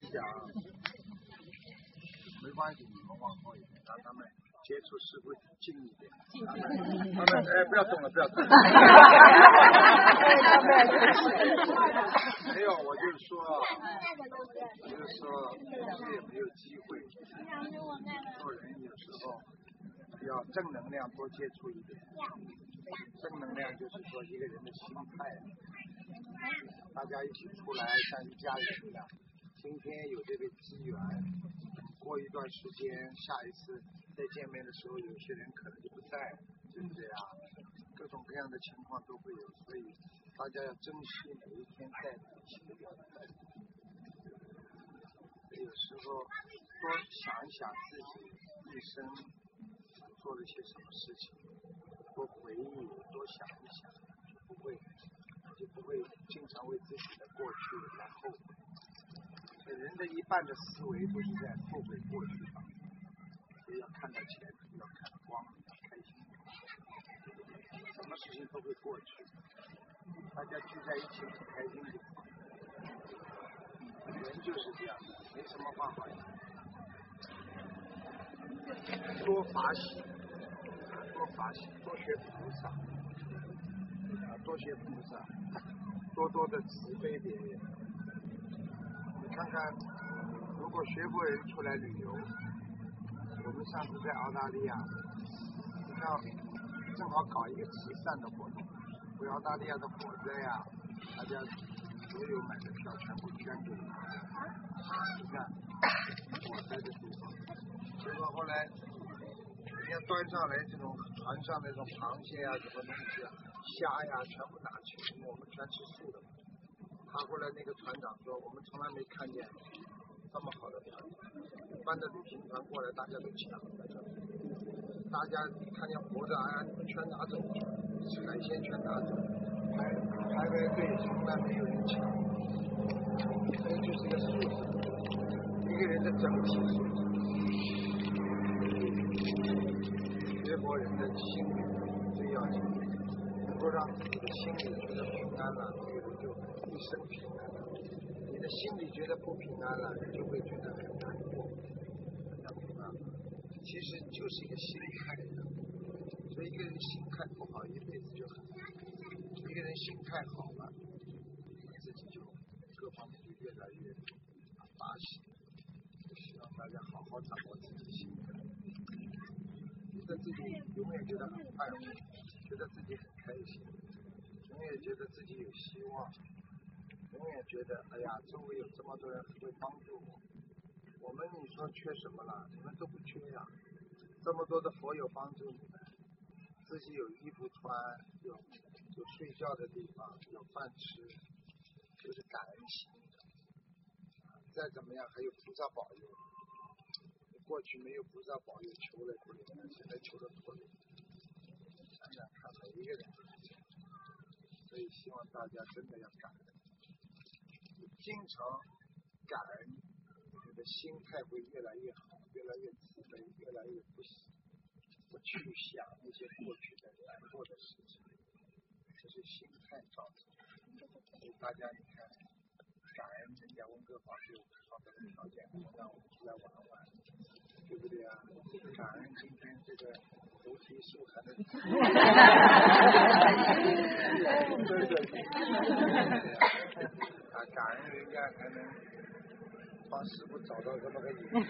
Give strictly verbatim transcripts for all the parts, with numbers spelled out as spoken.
讲，没关系，你们往后一点，让他们接触师傅近一点。他们，他们哎，不要动了，不要动了。没有，我就是说，我就是说，这也没有机会。做人有时候要正能量多接触一点。正能量就是说一个人的心态，大家一起出来像一家人一样。今天有这个机缘，过一段时间，下一次再见面的时候，有些人可能就不在，对不对啊？各种各样的情况都会有，所以大家要珍惜每一天在一起的缘分。有时候多想一想自己一生做了些什么事情，多回忆，多想一想，不会就不会经常为自己的过去来后悔。人的一半的思维都是在后悔过去上，所以要看到前途，要看光，要开心。什么事情都会过去，大家聚在一起很开心的。人就是这样的，没什么话好讲。多法喜，多法喜，多学菩萨，多学菩萨，多多的慈悲别人。你看看，如果学佛人出来旅游，我们上次在澳大利亚，你看正好搞一个慈善的活动，为澳大利亚的火灾呀，大家所有买的票全部捐给你。你看火灾的地方，结果后来人家端上来这种船上那种螃蟹啊，什么东西啊，虾呀，全部拿去，因为我们全吃素的嘛。他后来那个船长说，我们从来没看见这么好的船，一般的旅行团过来大家都抢，大家看见活的，哎呀，你们全拿走，海鲜全拿走，排排排队从来没有人抢，这就是一个素质，一个人的整体素质。学佛人的心理最要紧，能够让自己的心里觉得平安了，这个人就一生平安了。你的心里觉得不平安了，你就会觉得很难过，很难平安。其实就是一个心态的，所以一个人心态不好，一辈子就很难；一个人心态好了，自己就各方面就越来越发喜。希望大家好好掌握自己的心态。觉得自己永远觉得很快乐，觉得自己很开心，永远觉得自己有希望，永远觉得哎呀，周围有这么多人会帮助我。我们你说缺什么了？你们都不缺呀、啊，这么多的佛友帮助你们，自己有衣服穿，有有睡觉的地方，有饭吃，就是感恩心。再怎么样还有菩萨保佑。过去没有菩萨保佑，求了不灵，现在求了不灵。想想看，每一个人都是这样，所以希望大家真的要感恩，经常感恩，你的心态会越来越好，越来越慈悲，越来越不不去想那些过去的难过的事情，这是心态造成的。所以大家你看，感恩人家温哥华给我们创造的条件，让我们出来玩玩。对不对啊？感恩今天这个菩提树还能，对对对，啊，感恩人家还能帮师傅找到这么个人，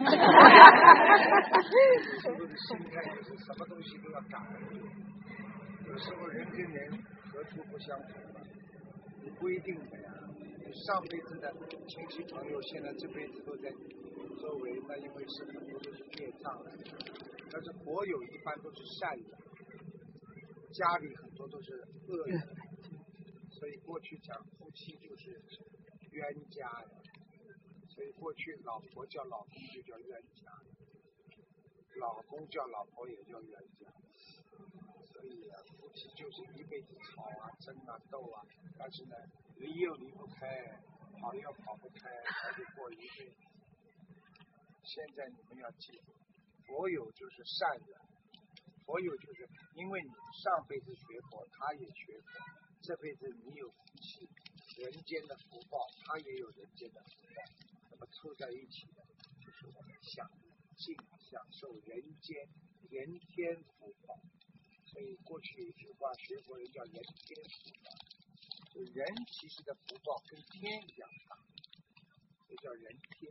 师傅的心态就是什么东西都要感恩。有时候人跟人何处不相逢啊？你不一定的呀。你上辈子的亲戚朋友，现在这辈子都在周围，那因为是很多都是业障来的，但是佛友一般都是善人，家里很多都是恶人，所以过去讲夫妻就是冤家呀，所以过去老婆叫老公就叫冤家，老公叫老婆也叫冤家，所以啊，夫妻就是一辈子吵啊、争啊、斗啊，但是呢，离又离不开，跑又跑不开，还得过一辈子。现在你们要记住，佛友就是善人，佛友就是因为你上辈子学佛，他也学佛，这辈子你有福气，人间的福报，他也有人间的福报， 么凑在一起的，就是我们享尽享受人间人天福报。所以过去有一句话，学佛人叫人天福报，就人其实的福报跟天一样大，这叫人天。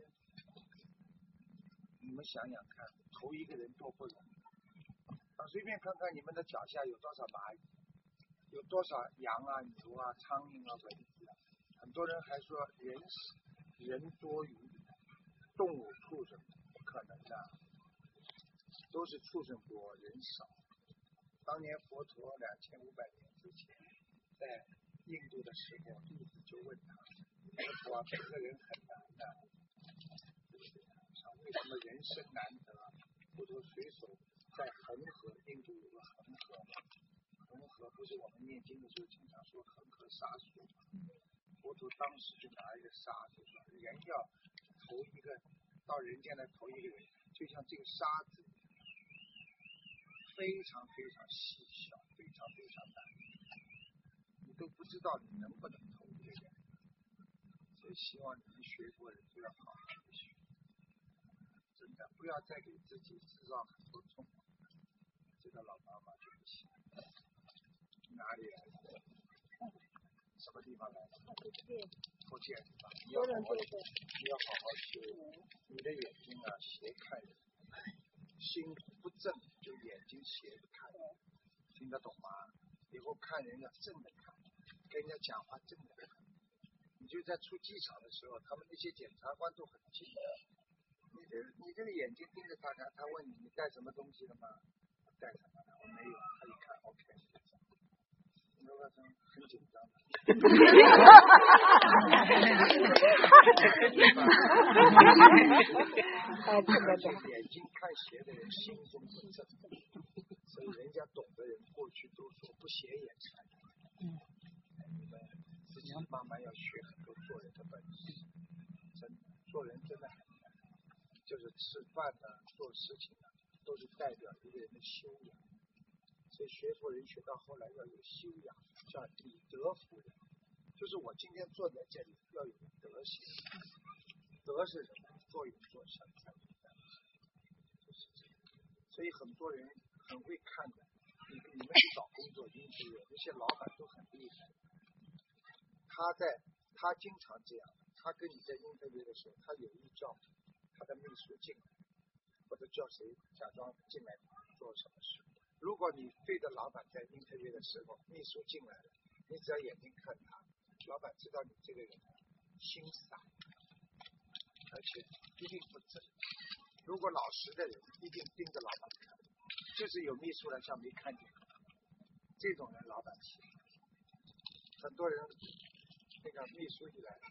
你们想想看，投一个人多不容易。啊，随便看看你们的脚下有多少蚂蚁，有多少羊啊、牛啊、苍蝇啊、蚊子啊。很多人还说人人多于动物畜生，不可能的，都是畜生多人少。当年佛陀两千五百年之前在印度的时候，弟子就问他，佛陀，这个人很难的，为什么人生难得？佛陀随手在恒河，印度有个恒河，恒河不是我们念经的时候经常说恒河沙数，佛陀当时就拿一个沙子说，人要投一个到人间来投一个人，就像这个沙子非常非常细小，非常非常难，你都不知道你能不能投一个人。所以希望你们学佛人都要好好学习，真的不要再给自己制造很多痛苦。这个老妈妈就不行，哪里来的？什么地方来的？福建是吧？你要好好，你要好好学。你的眼睛啊，斜看人，心不正就眼睛斜着看，听得懂吗？以后看人要正的看，跟人家讲话正的看。你就在出机场的时候，他们那些检察官都很近的，你这你这个眼睛盯着他看，他问你你带什么东西了吗？我带什么了？我没有。他一看 OK， 你说他很紧张的。眼睛看斜的人心中不正，所以人家懂的人过去都说不斜眼看。你们自己慢慢要学很多做人的本事，真的做人真的很难，就是吃饭呢、做事情呢，都是代表一个人的修养。所以学佛人学到后来要有修养，叫以德服人。就是我今天坐在这里要有德行，德是什么？做有做相才有德行，就是这样。所以很多人很会看的，你你们去找工作，因为有那些老板都很厉害。他在他经常这样，他跟你在应对的时候，他有意叫他的秘书进来，或者叫谁假装进来做什么事。如果你对着老板在应对的时候，秘书进来了，你只要眼睛看他，老板知道你这个人心散，而且一定不正。如果老实的人一定盯着老板看，就是有秘书来像没看见，这种人老板气。很多人那个秘书一来，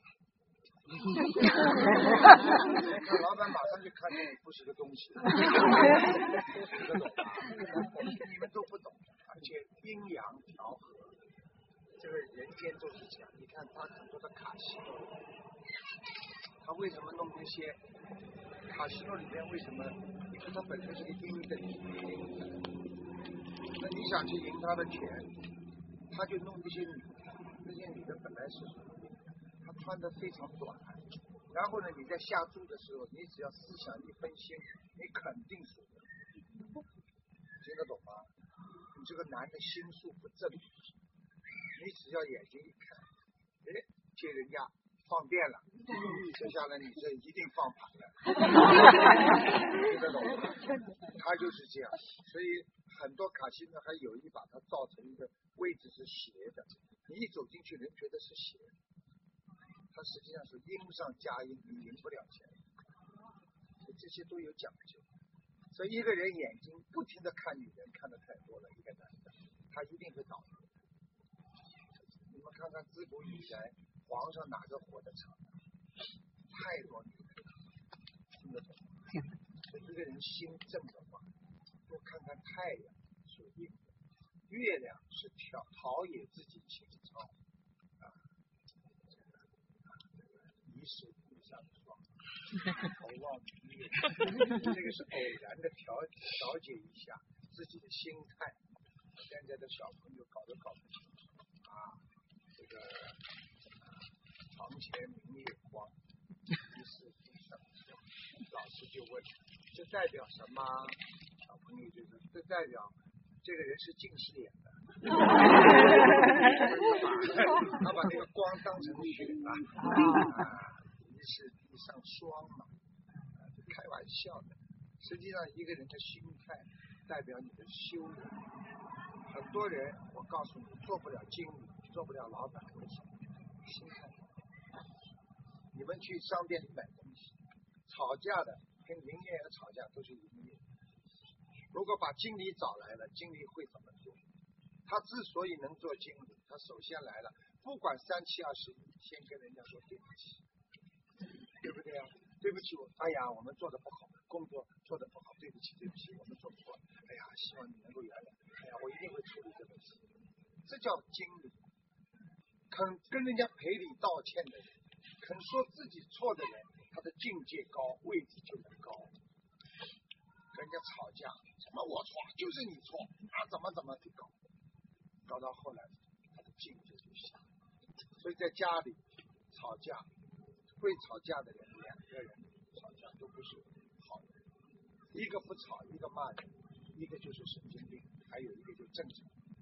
那老板马上就看见你不是个东西，听得懂吗？你们都不懂，而且阴阳调和，这个人间都是这样。你看他很多的卡西诺，他为什么弄这些卡西诺里面？为什么？因为他本身是个阴的灵，那你想去赢他的钱，他就弄这些女的，这些女的本来是她穿的非常短，然后呢，你在下注的时候，你只要思想一分心，你肯定输的，听得懂吗？你这个男的心术不正，你只要眼睛一看，哎，接人家放电了，接下来你这一定放盘了，听得懂吗？他就是这样，所以很多卡西诺还有意把它造成一个位置是斜的，你一走进去，人觉得是斜的，它实际上是阴上加阴，你赢不了钱，所以这些都有讲究。所以一个人眼睛不停的看女人，看的太多了，一个男的，他一定会倒霉。你们看看自古以来，皇上哪个活得长？太多女人，听得懂吗？所以一个人心正的话，多看看太阳属阴的，月亮是调陶冶自己情操啊，一世遇上霜，头望明月，这个是偶然的调调节一下自己的心态。现在的小朋友搞都搞不清楚啊，这个床前明月光，疑是地师就问，这代表什么？小朋友就说，这代表这个人是近视眼的。他把那个光当成血了，啊，一是地上霜嘛，开玩笑的。实际上，一个人的心态代表你的修养。很多人，我告诉你，做不了经理，做不了老板，为什么？心态。你们去商店里买东西，吵架的跟营业员吵架都是营业。如果把经理找来了，经理会怎么做？他之所以能做经理，他首先来了，不管三七二十一，先跟人家说对不起，对不对啊？对不起，我哎呀，我们做的不好，工作做的不好，对不起，对不起，我们做错了，哎呀，希望你能够原谅，哎呀，我一定会处理这个事。这叫经理，肯跟人家赔礼道歉的人，肯说自己错的人，他的境界高，位置就能高。跟人家吵架，什么我错，就是你错，啊怎么怎么的搞，搞到后来他的境界就下。所以在家里吵架，会吵架的人，两个人吵架都不是好人，一个不吵，一个骂人，一个就是神经病，还有一个就正常。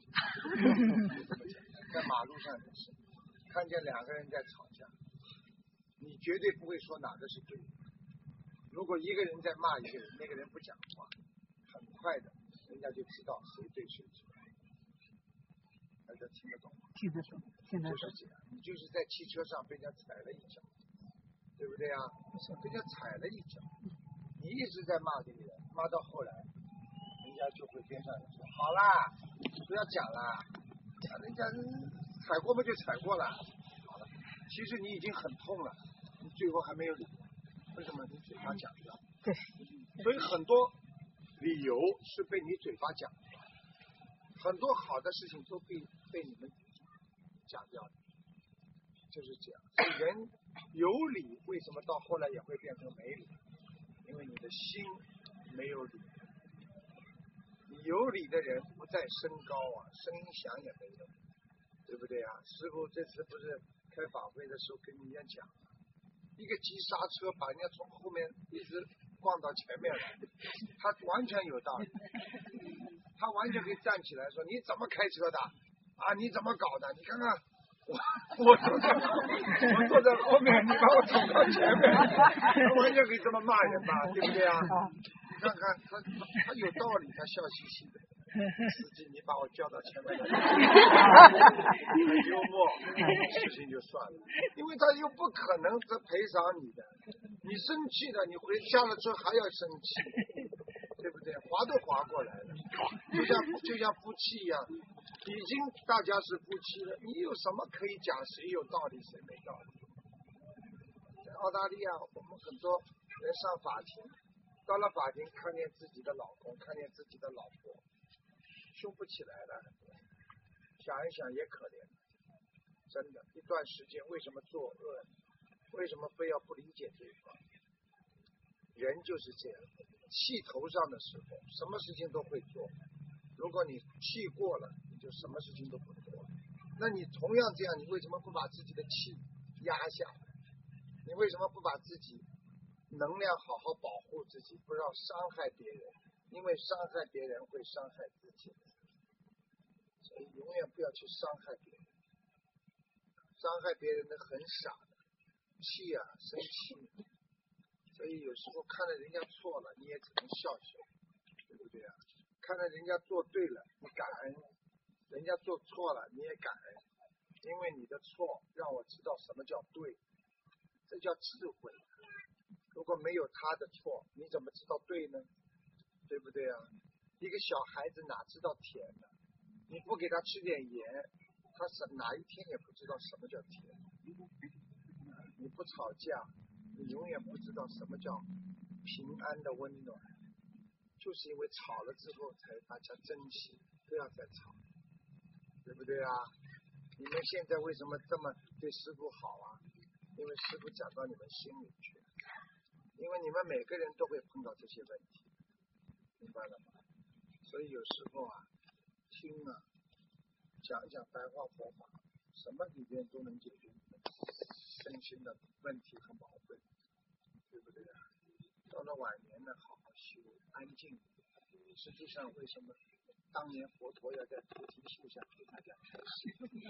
在马路上也是，看见两个人在吵架，你绝对不会说哪个是对的。如果一个人在骂一个人，那个人不讲话，很快的，人家就知道谁对谁错。大家听得懂吗？ 听得懂，听得懂。 就是这样，你就是在汽车上被人家踩了一脚，对不对啊？被人家踩了一脚，你一直在骂这个人，骂到后来，人家就会边上人说：“好啦，不要讲了，人家踩过嘛就踩过了，好了。”其实你已经很痛了，你最后还没有理。为什么你嘴巴讲掉？ 对， 所以很多理由是被你嘴巴讲掉，很多好的事情都被被你们讲掉的，就是这样。所以人有理，为什么到后来也会变成没理？因为你的心没有理。你有理的人不再升高啊，声音响也没用，对不对啊？师父这次不是开法会的时候跟人家讲，一个急刹车把人家从后面一直逛到前面来，他完全有道理，他完全可以站起来说：“你怎么开车的？啊，你怎么搞的？你看看我，我坐在我坐在后面，你把我捅到前面，他完全可以这么骂人吧，对不对啊？你看看他他有道理，他笑嘻嘻的。司机，你把我叫到前面来，很幽默，事情就算了，因为他又不可能是赔偿你的，你生气了，你回家了之后还要生气，对不对？划都划过来了，就像就像夫妻一样，已经大家是夫妻了，你有什么可以讲谁有道理谁没道理？在澳大利亚，我们很多人上法庭，到了法庭看见自己的老公，看见自己的老婆。修不起来了，想一想也可怜，真的，一段时间为什么作恶？为什么非要不理解对方？人就是这样，气头上的时候，什么事情都会做。如果你气过了，你就什么事情都不做了。那你同样这样，你为什么不把自己的气压下来？你为什么不把自己能量好好保护自己，不要伤害别人？因为伤害别人会伤害自己，所以永远不要去伤害别人。伤害别人的很傻的，气啊，生气。所以有时候看到人家错了，你也只能笑笑，对不对啊？看到人家做对了，你感恩；人家做错了，你也感恩，因为你的错让我知道什么叫对，这叫智慧。如果没有他的错，你怎么知道对呢？对不对啊？一个小孩子哪知道甜呢？你不给他吃点盐，他是哪一天也不知道什么叫甜。你不吵架，你永远不知道什么叫平安的温暖。就是因为吵了之后，才大家珍惜，不要再吵，对不对啊？你们现在为什么这么对师父好啊？因为师父讲到你们心里去，因为你们每个人都会碰到这些问题。明白了吗？所以有时候啊，听啊，讲一讲白话佛法，什么里边都能解决你们身心的问题和矛盾，对不对啊？到了晚年呢好好修，安静。实际上，为什么当年佛陀要在菩提树下给大家开示？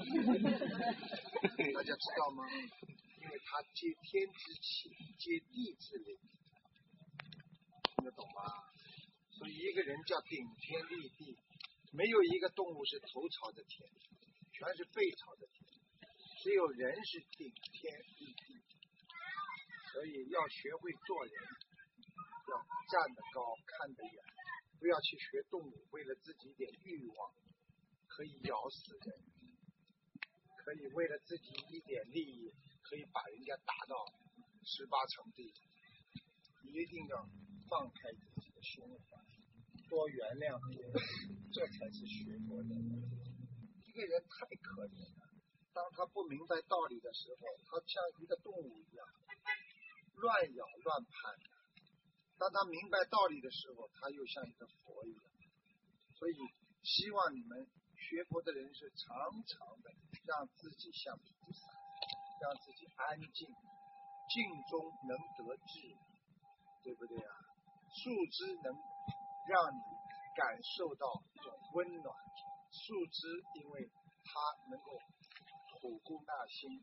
大家知道吗？因为他接天之气，接地之灵，听得懂吗？所以一个人叫顶天立地，没有一个动物是头朝着天，全是背朝着天，只有人是顶天立地。所以要学会做人，要站得高，看得远。不要去学动物，为了自己一点欲望，可以咬死人，可以为了自己一点利益，可以把人家打到十八层地。一定要放开自己的胸怀，多原谅别人，这才是学佛的人。一个人太可怜了，当他不明白道理的时候，他像一个动物一样，乱咬乱攀。当他明白道理的时候，他又像一个佛一样。所以希望你们学佛的人是常常的让自己像菩萨，让自己安静，静中能得智，对不对啊？树枝能让你感受到一种温暖，树枝因为它能够吐故纳新，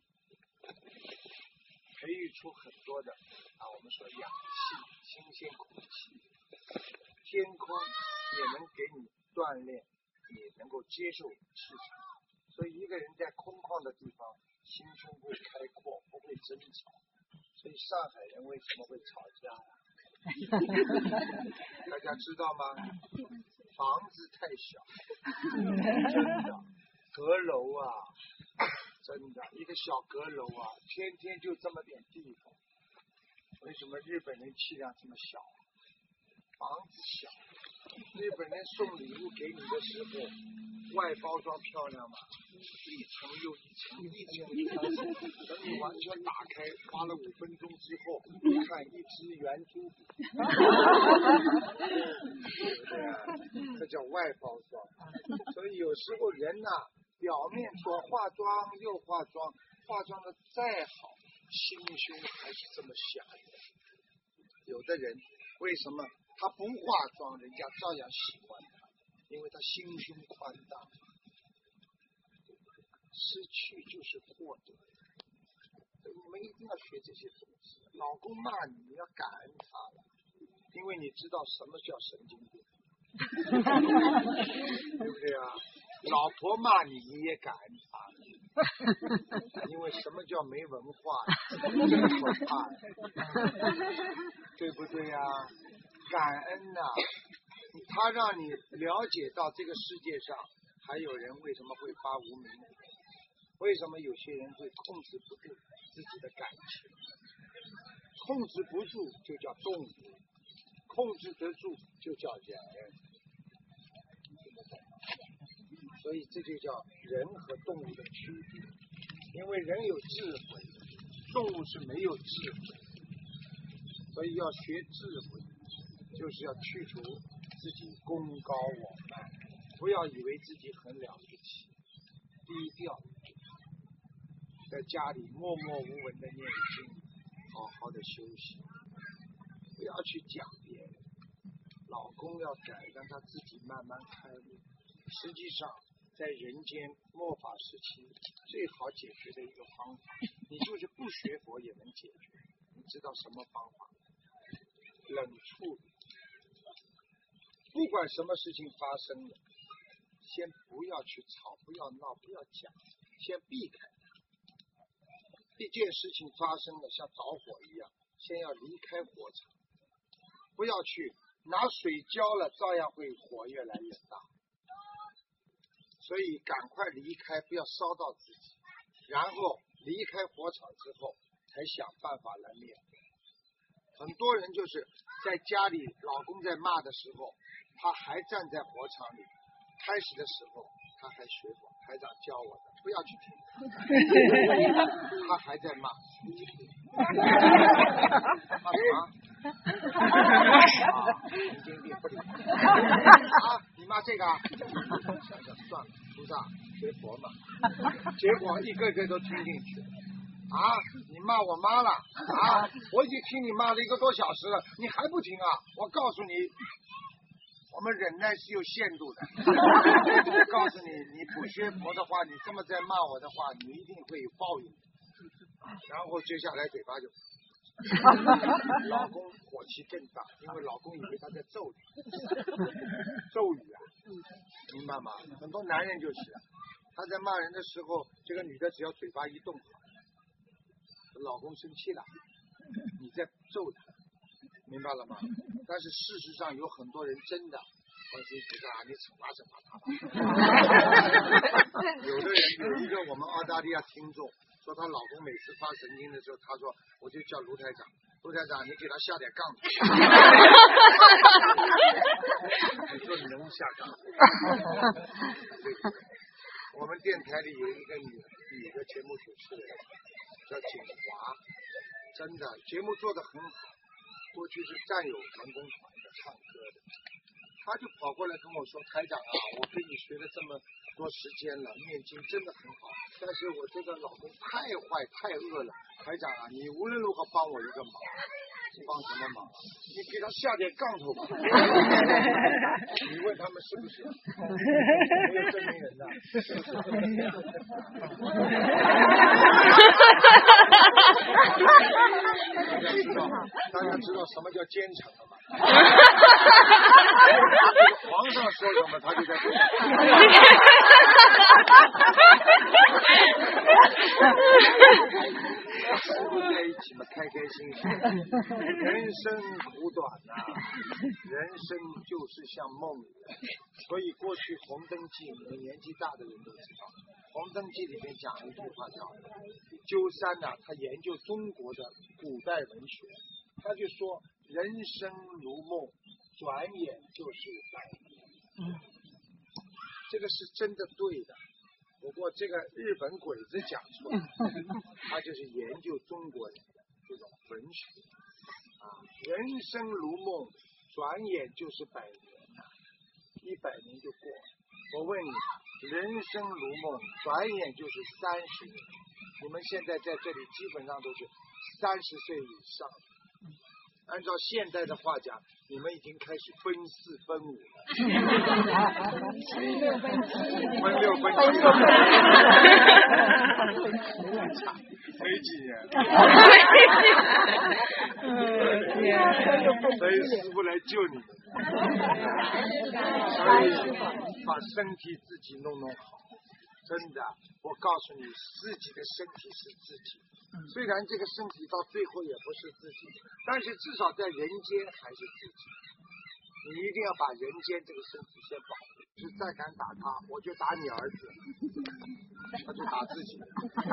培育出很多的啊，我们说氧气、新鲜空气，天空也能给你锻炼，也能够接受市场。所以一个人在空旷的地方，心胸会开阔，不会争吵。所以上海人为什么会吵架呀、大家知道吗？房子太小，真的，阁楼啊。真的，一个小阁楼啊，天天就这么点地方。为什么日本人气量这么小？房子小。日本人送礼物给你的时候，外包装漂亮吗？一层又一层，一层一层，等你完全打开，花了五分钟之后，看一只圆珠笔，对不对啊？这叫外包装。所以有时候人呐、啊。表面左化妆右化妆，化妆的再好，心胸还是这么狭隘。有的人为什么他不化妆，人家照样喜欢他？因为他心胸宽大。失去就是获得，你们一定要学这些东西。老公骂你，你要感恩他了，因为你知道什么叫神经病，对不对啊？老婆骂你，你也感恩他，因为什么叫没文化，真可怕，对不对呀、啊？感恩呐、啊，他让你了解到这个世界上还有人为什么会发无名，为什么有些人会控制不住自己的感情，控制不住就叫动物，控制得住就叫人。所以这就叫人和动物的区别，因为人有智慧，动物是没有智慧，所以要学智慧，就是要去除自己功高我慢，不要以为自己很了不起，低调，在家里默默无闻的念经，好好的休息，不要去讲别人。老公要改，让他自己慢慢开悟。实际上在人间末法时期最好解决的一个方法，你就是不学佛也能解决。你知道什么方法？冷处理。不管什么事情发生了，先不要去吵，不要闹，不要讲，先避开它。一件事情发生了，像着火一样，先要离开火场，不要去拿水浇了，照样会火越来越大。所以赶快离开，不要烧到自己，然后离开火场之后才想办法来灭火。很多人就是在家里老公在骂的时候，他还站在火场里，开始的时候他还学佛，台长教我的，不要去听他还在骂骂什么啊，神经病不理啊，你骂这个啊，想想算了，菩萨学佛嘛，结果一个个都听进去， 啊，你骂我妈了啊！我已经听你骂了一个多小时了，你还不听啊？我告诉你，我们忍耐是有限度的。我告诉你，你不学佛的话，你这么在骂我的话，你一定会有报应。然后接下来嘴巴就，老公火气更大，因为老公以为他在咒你，咒语啊，明白吗？很多男人就是，他在骂人的时候，这个女的只要嘴巴一动，老公生气了，你在咒他，明白了吗？但是事实上有很多人真的，观世音菩萨，你惩罚惩罚他吧。有的人有一个我们澳大利亚听众说，她老公每次发神经的时候，她说我就叫卢台长，卢台长你给他下点杠子。你说你能下杠子？对对对，我们电台里有一个女女的节目主持人叫景华，真的节目做得很好，过去是战友文工团的唱歌的，他就跑过来跟我说，台长啊，我跟你学了这么多时间了，念经真的很好，但是我这个老公太坏太恶了，台长啊，你无论如何帮我一个忙。帮什么忙？你给他下点杠头吧。你问他们是不是？没有证明人的。大家知道，大家知道什么叫奸臣了吗？皇上说什么，他就在做。师傅在一起嘛，开开心心。人生苦短呐、啊，人生就是像梦一样。所以过去《红灯记》，你们年纪大的人都知道，《红灯记》里面讲一句话叫鸠山呐、啊，他研究中国的古代文学，他就说人生如梦，转眼就是百年。这个是真的对的。不过这个日本鬼子讲出来，他就是研究中国人的这种文学啊，人生如梦，转眼就是百年呐、啊，一百年就过。我问你，人生如梦，转眼就是三十年，你们现在在这里基本上都是三十岁以上。按照现代的话讲，你们已经开始分四分五了。分六分七。分六分七。没几年。所以师傅来救你。所以把身体自己弄弄好。真的，我告诉你，自己的身体是自己。虽然这个身体到最后也不是自己，但是至少在人间还是自己。你一定要把人间这个身体先保护。是再敢打他，我就打你儿子，他就打自己。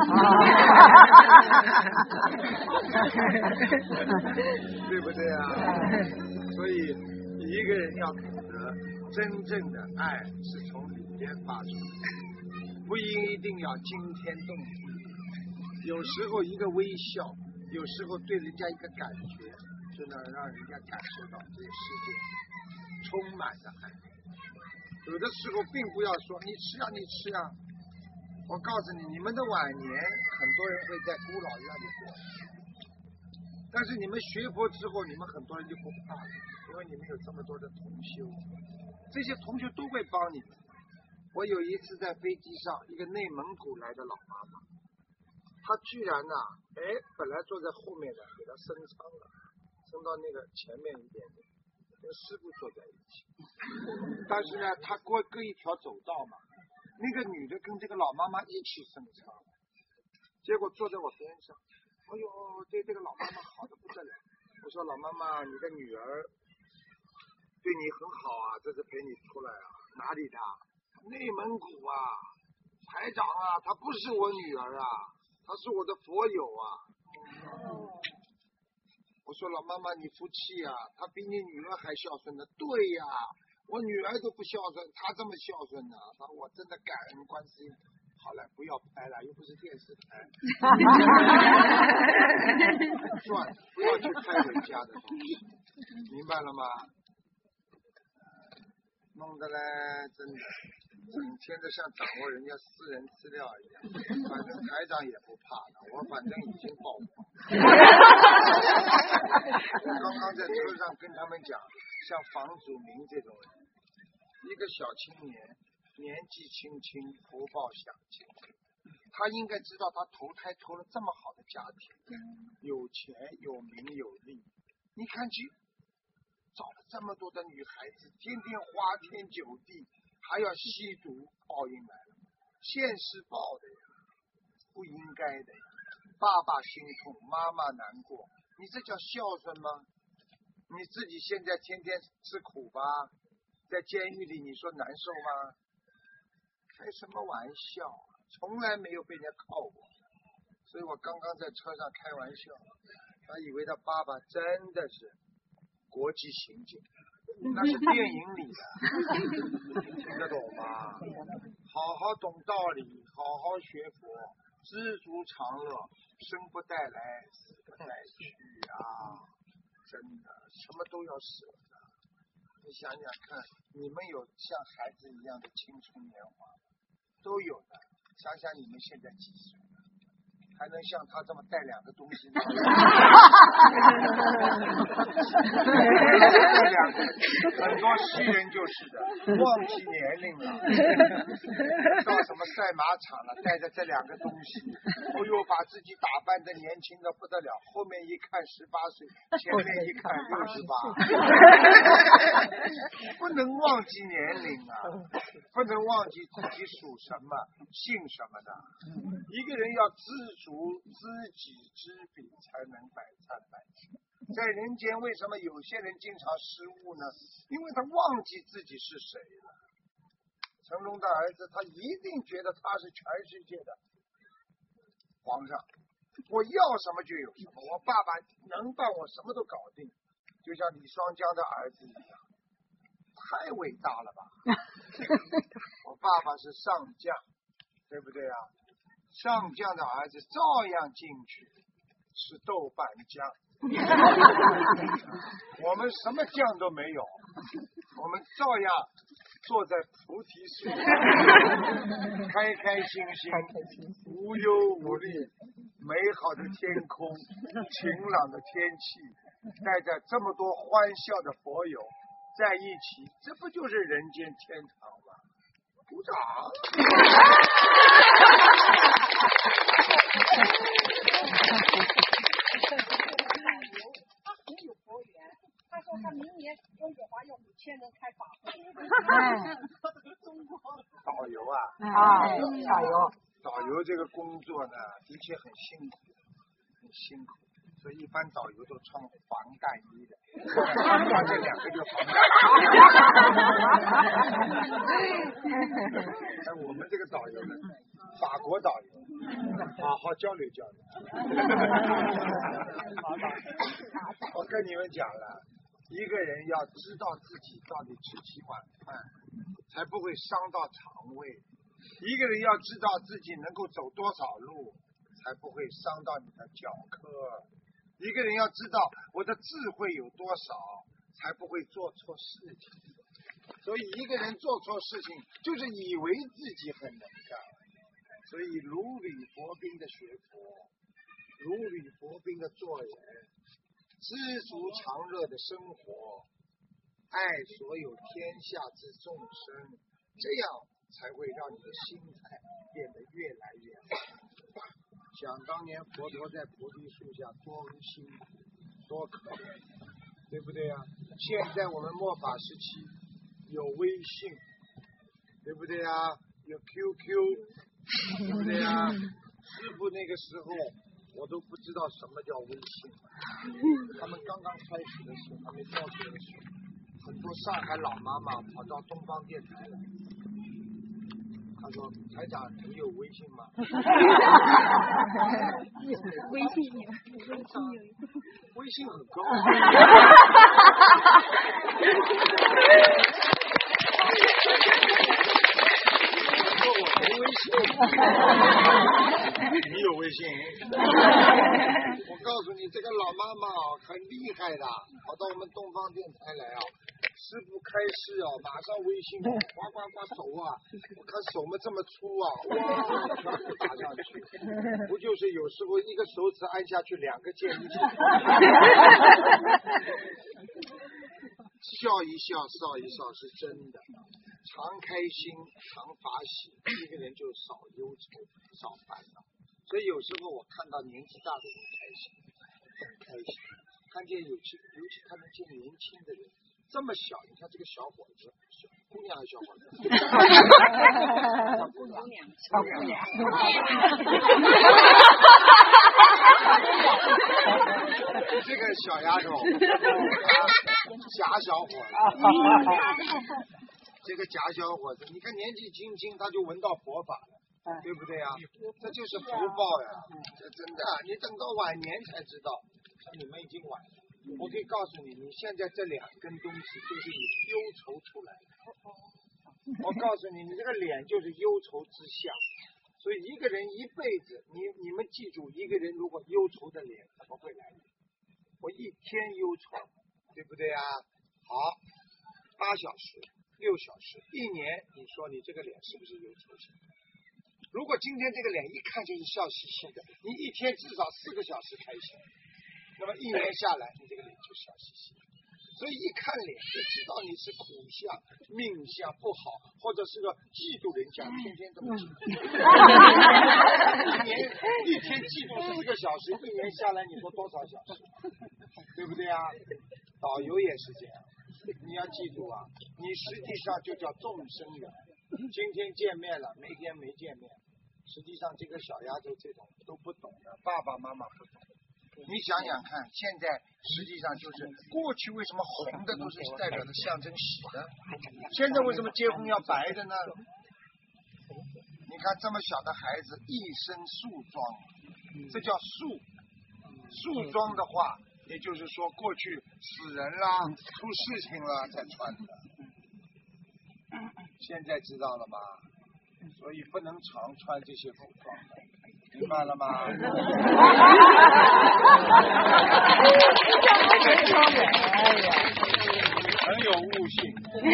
对不对啊？所以一个人要懂得，真正的爱是从里边发出的，不一定要惊天动地。有时候一个微笑，有时候对人家一个感觉，就能让人家感受到这个世界充满了爱。有的时候并不要说你吃啊你吃啊，我告诉你，你们的晚年很多人会在孤老院里过，但是你们学佛之后，你们很多人就不怕了，因为你们有这么多的同修，这些同修都会帮你们。我有一次在飞机上，一个内蒙古来的老妈妈，他居然呢、啊，哎，本来坐在后面的，给他升舱了，升到那个前面一点点，跟师傅坐在一起。但是呢，他过隔一条走道嘛，那个女的跟这个老妈妈一起升舱，结果坐在我边上，哎呦，对这个老妈妈好的不得了。我说老妈妈，你的女儿对你很好啊，这次陪你出来啊，哪里的？内蒙古啊，台长啊，她不是我女儿啊。他是我的佛友啊！我说老妈妈你服气啊，他比你女儿还孝顺的。对呀、啊，我女儿都不孝顺，他这么孝顺呢、啊，他我真的感恩观世音。好了，不要拍了，又不是电视台。算了，不要去拍人家的东西，明白了吗？弄得嘞，真的。 整天的像掌握人家私人资料一样，反正台长也不怕了，我反正已经曝光。我刚刚在车上跟他们讲，像房祖名这种人，一个小青年，年纪轻轻，福报享尽，他应该知道他投胎投了这么好的家庭，有钱有名有利，你看去找了这么多的女孩子，天天花天酒地，还要吸毒，报应来了，现世报的呀，不应该的呀。爸爸心痛，妈妈难过，你这叫孝顺吗？你自己现在天天吃苦吧，在监狱里你说难受吗？开什么玩笑啊，从来没有被人家铐过。所以我刚刚在车上开玩笑，他以为他爸爸真的是国际刑警，那是电影里的，听得懂吗？好好懂道理，好好学佛，知足常乐，生不带来，死不带去啊！真的，什么都要舍的。你想想看，你们有像孩子一样的青春年华，都有的。想想你们现在几岁？还能像他这么带两个东西吗？两个，很多西人就是的，忘记年龄了，到什么赛马场了，带着这两个东西，哦呦，把自己打扮的年轻的不得了，后面一看十八岁，前面一看六十八，不能忘记年龄啊，不能忘记自己属什么，姓什么的。一个人要知足。知己知彼，才能百战百胜。在人间，为什么有些人经常失误呢？因为他忘记自己是谁了。成龙的儿子，他一定觉得他是全世界的皇上，我要什么就有什么，我爸爸能办我什么都搞定，就像李双江的儿子一样，太伟大了吧！我爸爸是上将，对不对啊？上将的儿子照样进去吃豆瓣酱，我们什么酱都没有，我们照样坐在菩提树，开开心心，无忧无虑，美好的天空，晴朗的天气，带着这么多欢笑的佛友在一起，这不就是人间天堂吗？鼓掌！ 他很有佛缘，他说他明年温哥华要五千人开法会。 导游啊， 啊，导游， 导游这个工作呢，的确很辛苦，很辛苦。所以一般导游都穿防弹衣的，他这两个就防弹衣。但我们这个导游呢，法国导游，好好交流交流。我跟你们讲了，一个人要知道自己到底吃几碗饭，才不会伤到肠胃；一个人要知道自己能够走多少路，才不会伤到你的脚科。一个人要知道我的智慧有多少，才不会做错事情。所以一个人做错事情，就是以为自己很能干。所以如履薄冰的学佛，如履薄冰的做人，知足常乐的生活，爱所有天下之众生，这样才会让你的心态变得越来越好。想当年佛陀在菩提树下多辛苦多可怜，对不对啊？现在我们末法时期有微信，对不对啊？有 Q Q， 对不对啊？师父那个时候我都不知道什么叫微信，他们刚刚开始的时候，还没教学的时候，很多上海老妈妈跑到东方电台来，他说：“台长，你有微信吗？” 微信有，微信有， 微信很高。说我没微信，你有微信？我告诉你，这个老妈妈很厉害的，跑到我们东方电台来啊， 师傅开示啊，马上微信呱呱呱手啊，我看手嘛这么粗啊，哇，全部打上去，不就是有时候一个手指按下去，两个键一起，笑一笑，笑一笑是真的，常开心，常法喜，一个人就少忧愁，少烦恼。所以有时候我看到年纪大的人开心，很开心。看见有些，尤其看得见年轻的人这么小，你看这个小伙子，小姑娘还是小伙子？小姑娘，小姑娘。这个小丫头，假小伙子，这个假小伙子，你看年纪轻轻他就闻到佛法了。对不对呀？这就是福报呀！这真的，你等到晚年才知道，你们已经晚了。我可以告诉你，你现在这两根东西就是你忧愁出来的。我告诉你，你这个脸就是忧愁之相。所以一个人一辈子，你你们记住，一个人如果忧愁的脸怎么会来？我一天忧愁，对不对啊？好，八小时、六小时，一年，你说你这个脸是不是忧愁型？如果今天这个脸一看就是笑嘻嘻的，你一天至少四个小时开心，那么一年下来，你这个脸就笑嘻嘻。所以一看脸就知道你是苦相、命相不好，或者是个嫉妒人家，天天这么嫉妒。一年一天嫉妒四个小时，一年下来你说多少小时？对不对啊？导游也是这样，你要记住啊，你实际上就叫众生缘。今天见面了，明天没见面，实际上这个小丫头这种都不懂的，爸爸妈妈不懂。你想想看，现在实际上就是过去为什么红的都是代表着象征喜的，现在为什么结婚要白的呢？你看这么小的孩子一身素装，这叫素。素装的话，也就是说过去死人啦、出事情了才穿的。现在知道了吗？所以不能常穿这些服装，明白了吗？很有悟性。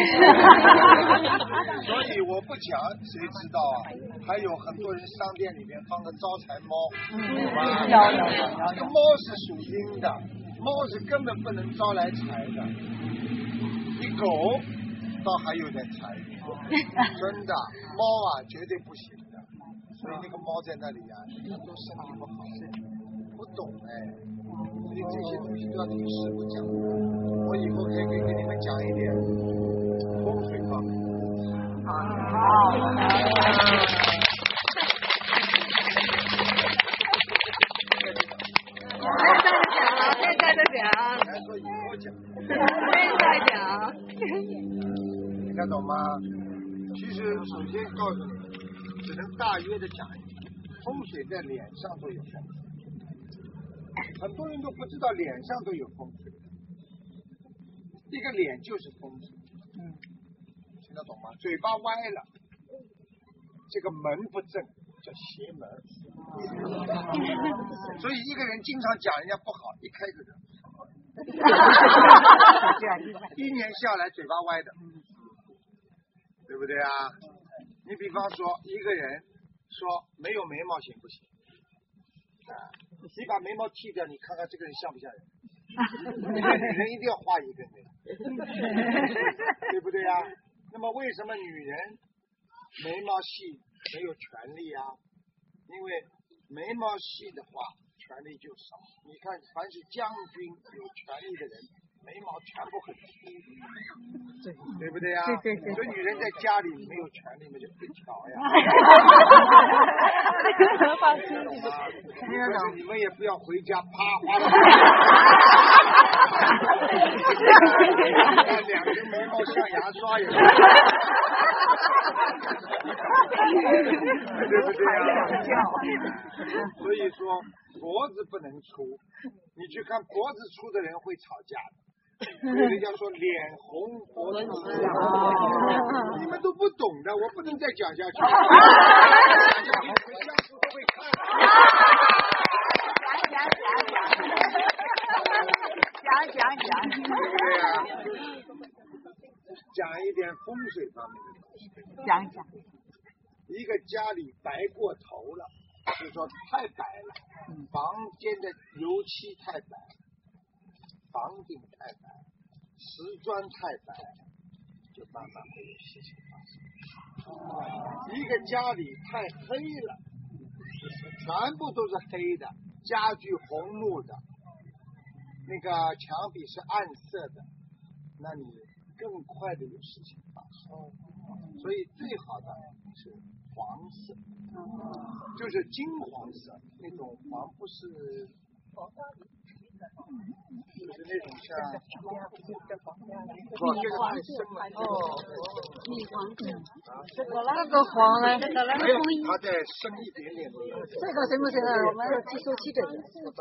所以我不讲，谁知道啊？还有很多人商店里面放个招财猫，有吗？这个猫是属阴的，猫是根本不能招来财的。你狗倒还有点财。真的，猫啊绝对不行的，所以那个猫在那里啊，它都身体不好，不懂哎，所以这些东西都要听师傅讲。我以后可以给给你们讲一点风水方面。好， 现在的讲， 来说以后讲， 现在讲， 听得懂吗？其实首先告诉你，只能大约的讲一讲，风水在脸上都有风水，很多人都不知道脸上都有风水，一个脸就是风水，嗯，听得懂吗？嘴巴歪了，这个门不正叫邪门，所以一个人经常讲人家不好，一开口就一年下来嘴巴歪的。对不对啊？你比方说一个人说没有眉毛行不行？啊，你把眉毛剃掉，你看看这个人像不像人？人一定要画一个人，对不对啊？那么为什么女人眉毛细没有权利啊？因为眉毛细的话权力就少。你看凡是将军有权力的人眉毛全部很粗，对不对呀？对对对。所以女人在家里没有权利，那就一条呀。放心，听得懂吗？你们也不要回家啪花了。两根眉毛像牙刷一样。对不对呀？所以说脖子不能粗，你去看脖子粗的人会吵架的。人家说脸红脖子粗，你们都不懂的，我不能再讲下去。讲讲讲讲讲讲讲。对呀。 点风水方面的东西。 讲一讲。 一个家里白过头了，就是说太白了，房间的油漆太白，房顶太白，瓷砖太白，就慢慢会有事情发生。一个家里太黑了，全部都是黑的，家具红木的，那个墙壁是暗色的，那你更快的有事情发生。所以最好的是黄色，就是金黄色，那种黄不是，就是那种像，不，这个太深了。哦， 蜜黄色。 这个那个黄呢？这个那没有，它再深一点点的。 这个行不行啊？我们计数器这个。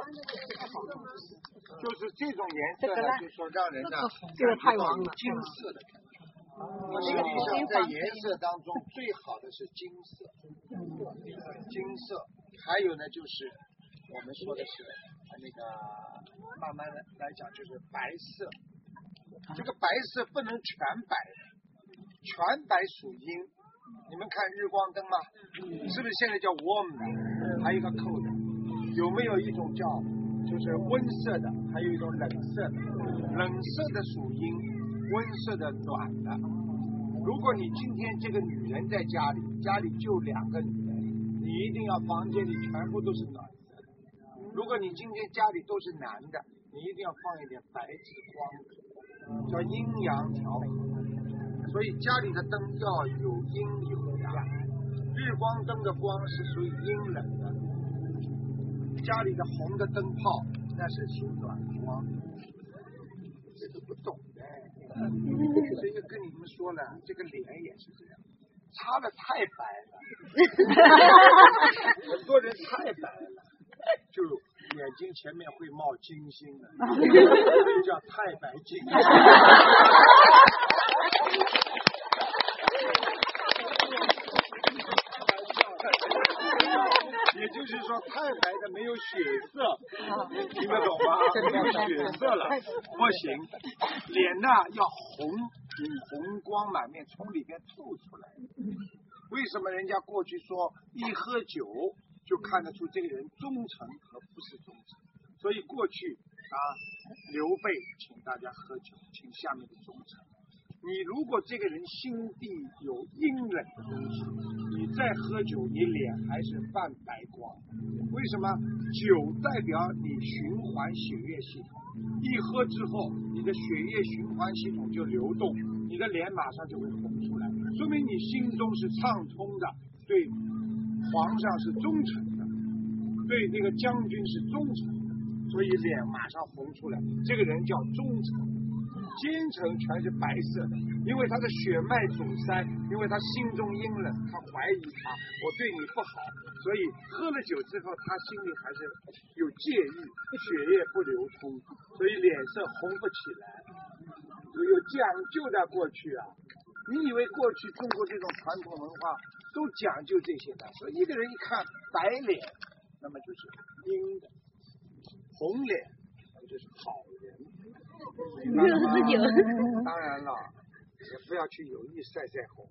就是这种颜色呢，就是说让人呢， 这个太黄了。 金色的感觉。实际上，在颜色当中，最好的是金色，金色。还有呢，就是我们说的是那个，慢慢的来讲，就是白色。这个白色不能全白，全白属阴。你们看日光灯吗？是不是现在叫 warm 的？还有一个 cold 的，有没有一种叫就是温色的，还有一种冷色的？冷色的属阴。温色的暖的。如果你今天这个女人在家里，家里就两个女人，你一定要房间里全部都是暖色的。如果你今天家里都是男的，你一定要放一点白炽光，叫阴阳调和。所以家里的灯要有阴有阳，日光灯的光是属于阴冷的，家里的红的灯泡那是属暖光。这个不懂的，所以跟你们说了，这个脸也是这样，擦的太白了，很多人太白了，就眼睛前面会冒金星的，这叫太白金。也就是说，太白的没有血色，听得懂吗？没有血色了，不行。脸呢要红，红光满面从里边透出来。为什么人家过去说一喝酒就看得出这个人忠诚和不是忠诚？所以过去啊，刘备请大家喝酒，请下面的忠诚。你如果这个人心地有阴冷的东西，你再喝酒，你脸还是泛白光。为什么？酒代表你循环血液系统，一喝之后，你的血液循环系统就流动，你的脸马上就会红出来，说明你心中是畅通的，对皇上是忠诚的，对那个将军是忠诚的，所以脸马上红出来，这个人叫忠诚。奸臣全是白色的，因为他的血脉阻塞，因为他心中阴冷，他怀疑他，我对你不好，所以喝了酒之后，他心里还是有介意，血液不流通，所以脸色红不起来。有讲究的过去啊，你以为过去中国这种传统文化都讲究这些的？所以一个人一看白脸，那么就是阴的；红脸，那么就是好人。 没有喝酒。 当然了，也不要去有意晒晒红。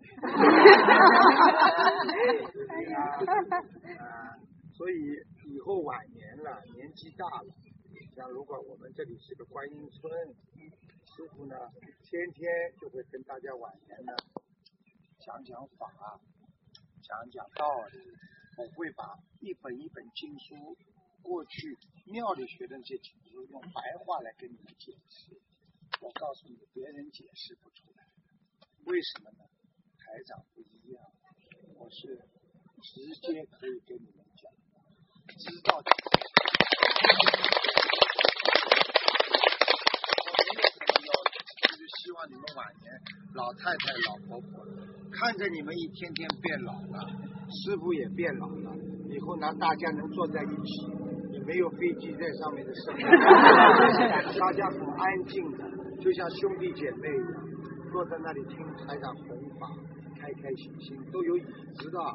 啊，所以以后晚年了，年纪大了，像如果我们这里是个观音村，师傅呢天天就会跟大家晚年呢讲讲法，讲讲道理。我会把一本一本经书，过去庙里学的那些经书，用白话来跟你们解释。我告诉你，别人解释不出来，为什么呢？台长不一样，我是直接可以跟你们讲，知道的。就是希望你们晚年老太太、老婆婆看着你们一天天变老了，师傅也变老了，以后呢，大家能坐在一起，也没有飞机在上面的声音，大家很安静的。就像兄弟姐妹一样，坐在那里听台长弘法，开开心心，都有椅子的。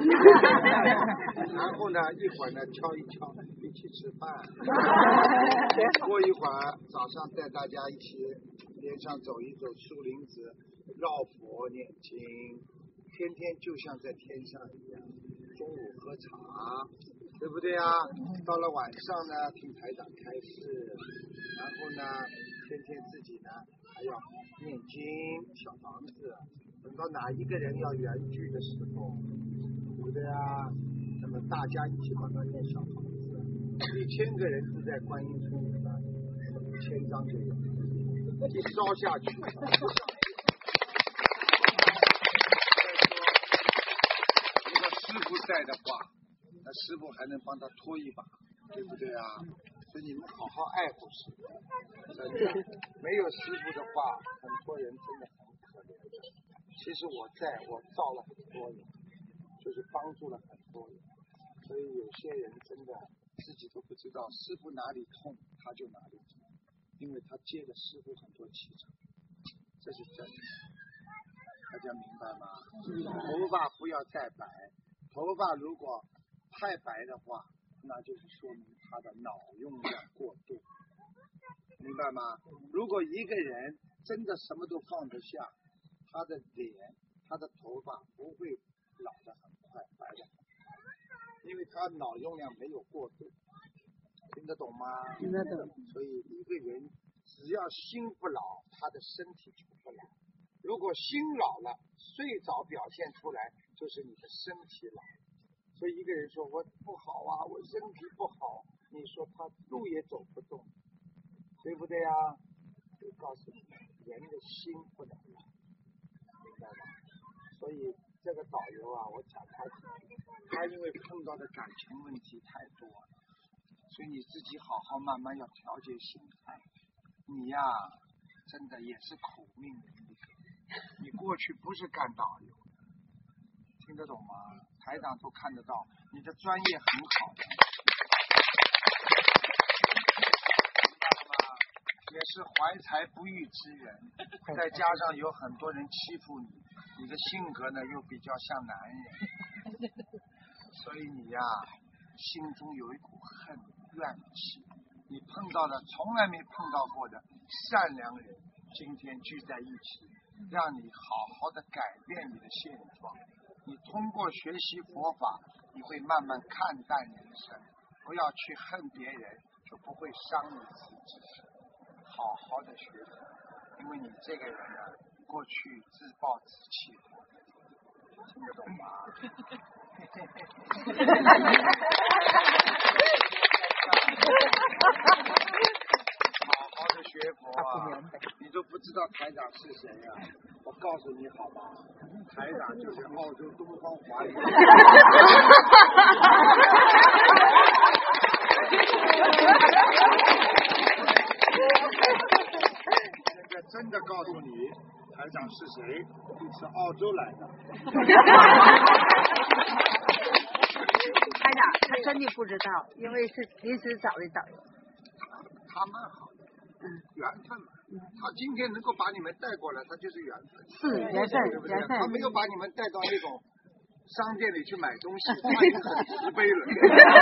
然后呢，一会儿呢敲一敲，一起吃饭。过一会儿早上带大家一起边上走一走，树林子绕佛念经，天天就像在天上一样。中午喝茶，对不对啊？到了晚上呢，听台长开示，然后呢，天天自己呢还要念经，小房子。等到哪一个人要远居的时候，对不对啊？那么大家一起帮他念小房子，一千个人住在观音村里呢，一千张就有，一烧下去。如果师傅在的话，那师傅还能帮他拖一把，对不对啊？所以你们好好爱护师傅，真的，没有师傅的话，很多人真的很可怜。其实我在，我造了很多人，就是帮助了很多人，所以有些人真的自己都不知道，师傅哪里痛他就哪里痛，因为他接了师傅很多气场，这是真的。大家明白吗？头发不要再白，头发如果太白的话，那就是说明他的脑用量过度，明白吗？如果一个人真的什么都放得下，他的脸他的头发不会老得很快，白的很快，因为他脑用量没有过度，听得懂吗？ 听得懂。 所以一个人只要心不老，他的身体就不老。如果心老了，最早表现出来就是你的身体老。所以一个人说我不好啊，我身体不好，你说他路也走不动，对不对啊？就告诉你，人的心不能老，明白吗？所以这个导游啊，我讲他他因为碰到的感情问题太多了，所以你自己好好慢慢要调节心态。你呀、啊，真的也是苦命人，你过去不是干导游的，听得懂吗？台长都看得到，你的专业很好的，明白了吗？也是怀才不遇之人，再加上有很多人欺负你，你的性格呢又比较像男人，所以你呀、啊，心中有一股恨怨气。你碰到的从来没碰到过的善良人，今天聚在一起，让你好好的改变你的现状。你通过学习佛法，你会慢慢看淡人生，不要去恨别人，就不会伤你自己。好好的学佛，因为你这个人呢，过去自暴自弃过，听得懂吗？好好的学佛啊，你都不知道台长是谁呀、啊？我告诉你好吧，台长就是澳洲东方华语。现在真的告诉你，台长是谁？是澳洲来的。 台长，他真的不知道，因为是临时找的导游。 他蛮好的，缘分嘛。他今天能够把你们带过来，他就是缘分。 是缘分， 对不对？ 缘分。 他没有把你们带到那种商店里去买东西，他已经很慈悲了。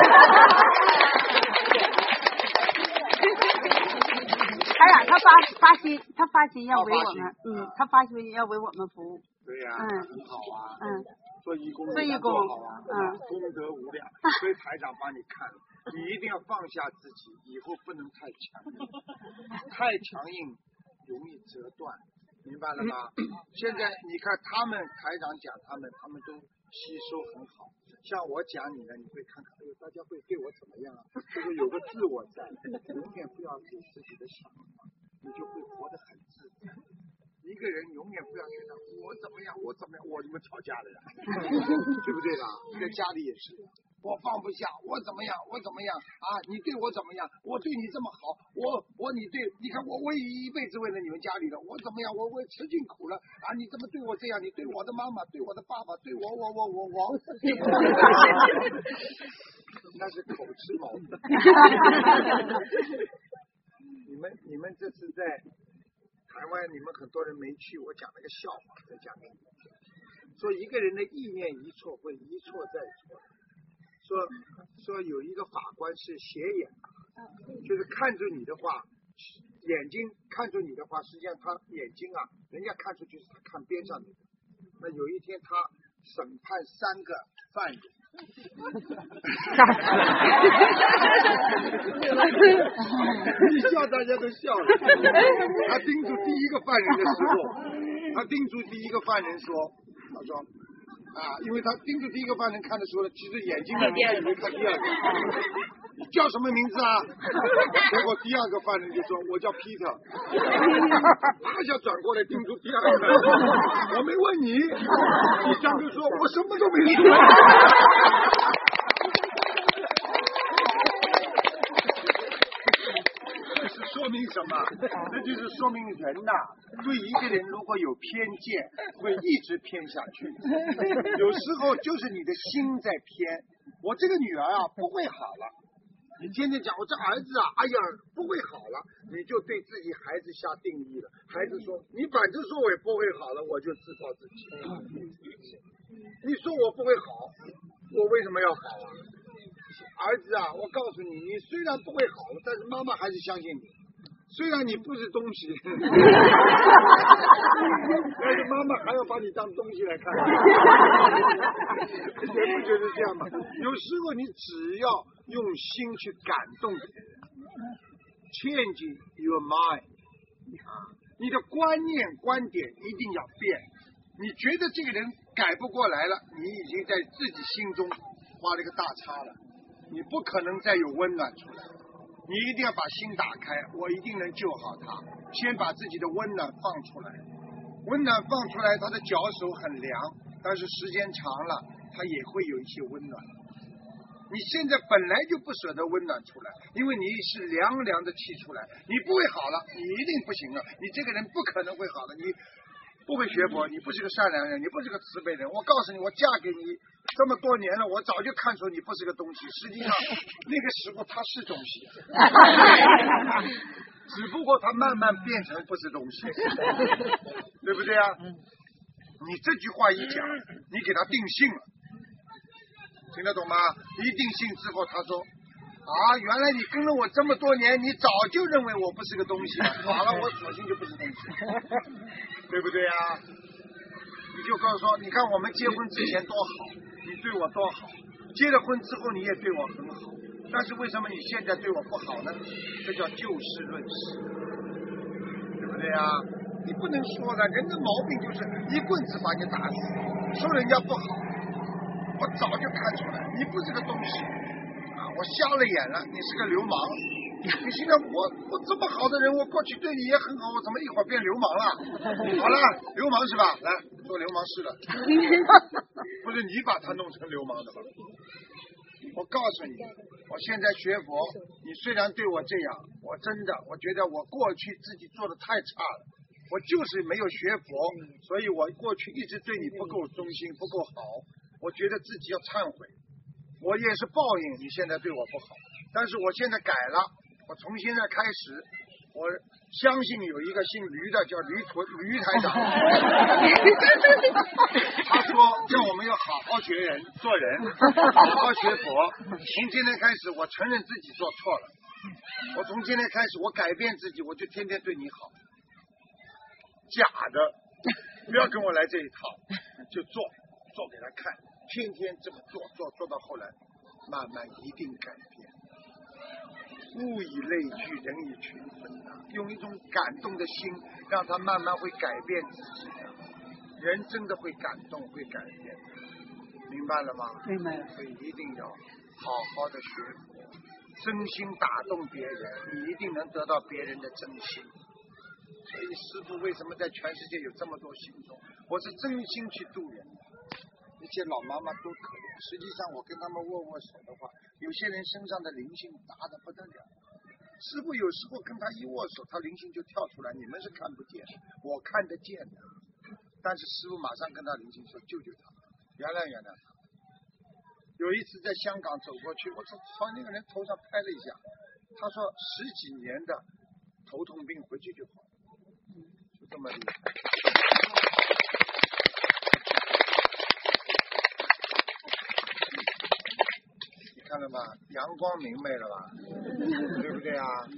哎呀，他发发心，他发心要为我们，嗯，他发心要为我们服务。 对呀、啊， 嗯， 很好啊。 嗯。 做义工， 做义工， 好啊， 嗯， 功德无量。所以台长帮你看，你一定要放下自己，以后不能太强硬，太强硬容易折断，明白了吗？现在你看他们台长讲他们，他们都吸收很好。像我讲你呢，你会看看，哎呦，大家会对我怎么样啊？就是有个自我在，永远不要有自己的想法，你就会活得很自在。一个人永远不要觉得我怎么样，我怎么样，我你们吵架了呀，对不对啦？在家里也是，我放不下，我怎么样，我怎么样啊？你对我怎么样？我对你这么好，我我你对，你看我我一辈子为了你们家里的，我怎么样？我我吃尽苦了啊！你怎么对我这样？你对我的妈妈，对我的爸爸，对我我我我我，那是口吃毛病。你们你们这次在台湾，你们很多人没去，我讲了个笑话，再讲给你们听。说一个人的意念一错会一错再错。说说有一个法官是斜眼，就是看着你的话， 眼睛看住你的话，实际上他眼睛啊，人家看出去是他看边上的。那有一天他审判三个犯人。一笑大家都笑了。他盯住第一个犯人的时候，他盯住第一个犯人说，他说啊，因为他盯住第一个犯人看的时候，其实眼睛呢，人家以为看第二个。你叫什么名字啊？结果第二个犯人就说我叫 Peter。他想转过来盯住第二个，我没问你。第三个说我什么都没说。这是说明什么？这就是说明人呐、啊，对一个人如果有偏见，会一直偏下去。有时候就是你的心在偏。我这个女儿啊，不会好了。你天天讲我这儿子啊，哎呀不会好了，你就对自己孩子下定义了。孩子说你反正说我也不会好了，我就自暴自弃。你说我不会好，我为什么要好啊？儿子啊，我告诉你，你虽然不会好，但是妈妈还是相信你。虽然你不是东西，但是妈妈还要把你当东西来看。你不觉得这样吗？有时候你只要用心去感动别人 ，change your mind， 你的观念观点一定要变。你觉得这个人改不过来了，你已经在自己心中画了一个大叉了，你不可能再有温暖出来。你一定要把心打开，我一定能救好他。先把自己的温暖放出来，温暖放出来，他的脚手很凉，但是时间长了，他也会有一些温暖。你现在本来就不舍得温暖出来，因为你是凉凉的气出来，你不会好了，你一定不行了，你这个人不可能会好的，你不会学佛，你不是个善良人，你不是个慈悲人。我告诉你，我嫁给你这么多年了，我早就看出你不是个东西。实际上那个时候他是东西，只不过他慢慢变成不是东西，对不对啊？你这句话一讲，你给他定性了，听得懂吗？一定性之后，他说啊，原来你跟了我这么多年，你早就认为我不是个东西了。好了，我索性就不是东西，对不对啊？你就告诉说，你看我们结婚之前多好，你对我多好，结了婚之后你也对我很好，但是为什么你现在对我不好呢？这叫就事论事，对不对啊？你不能说了，人的毛病就是一棍子把你打死，说人家不好，我早就看出来，你不是个东西。我瞎了眼了，你是个流氓。你现在我我这么好的人，我过去对你也很好，我怎么一会儿变流氓了？好了，流氓是吧？来做流氓是的，不是你把他弄成流氓的吧？我告诉你，我现在学佛，你虽然对我这样，我真的我觉得我过去自己做的太差了，我就是没有学佛，所以我过去一直对你不够忠心，不够好，我觉得自己要忏悔。我也是报应，你现在对我不好，但是我现在改了，我从现在开始，我相信有一个姓驴的叫驴驼驴台长，他说叫我们要好好学人做人，好好学佛。从今天开始，我承认自己做错了，我从今天开始，我改变自己，我就天天对你好。假的，不要跟我来这一套，就做做给他看。天天这么做做做到后来，慢慢一定改变。物以类聚，人以群分啊！用一种感动的心，让他慢慢会改变自己的。人真的会感动，会改变，明白了吗？ 明白了。 所以一定要好好的学佛，真心打动别人，你一定能得到别人的真心。所以师父为什么在全世界有这么多信众？我是真心去度人。那些老妈妈多可怜，实际上我跟他们握握手的话，有些人身上的灵性大的不得了。师父有时候跟他一握手，他灵性就跳出来，你们是看不见，我看得见的。但是师父马上跟他灵性说：“救救他，原谅原谅他。”有一次在香港走过去，我从从那个人头上拍了一下，他说十几年的头痛病回去就好，就这么厉害。看了吧，阳光明媚了吧，对不对啊？